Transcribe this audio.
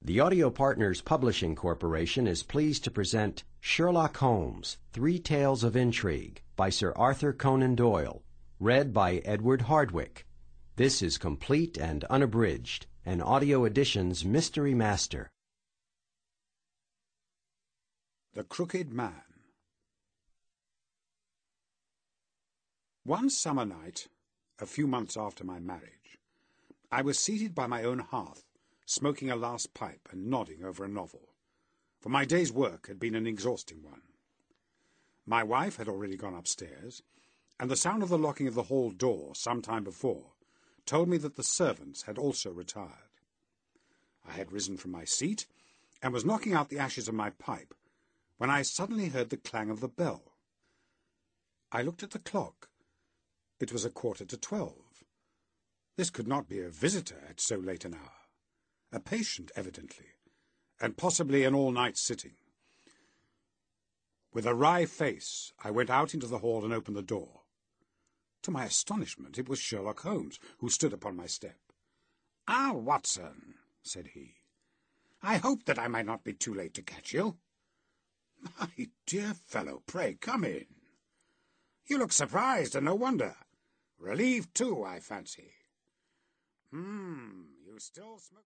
The Audio Partners Publishing Corporation is pleased to present Sherlock Holmes, Three Tales of Intrigue by Sir Arthur Conan Doyle, read by Edward Hardwick. This is complete and unabridged, an Audio Edition's Mystery Master. The Crooked Man. One summer night, a few months after my marriage, I was seated by my own hearth, smoking a last pipe and nodding over a novel, for my day's work had been an exhausting one. My wife had already gone upstairs, and the sound of the locking of the hall door some time before told me that the servants had also retired. I had risen from my seat and was knocking out the ashes of my pipe when I suddenly heard the clang of the bell. I looked at the clock. It was 11:45. This could not be a visitor at so late an hour. A patient, evidently, and possibly an all-night sitting. With a wry face, I went out into the hall and opened the door. To my astonishment, it was Sherlock Holmes, who stood upon my step. "Ah, Watson," said he, "I hoped that I might not be too late to catch you." "My dear fellow, pray come in. You look surprised, and no wonder. Relieved, too, I fancy. You still smoke..."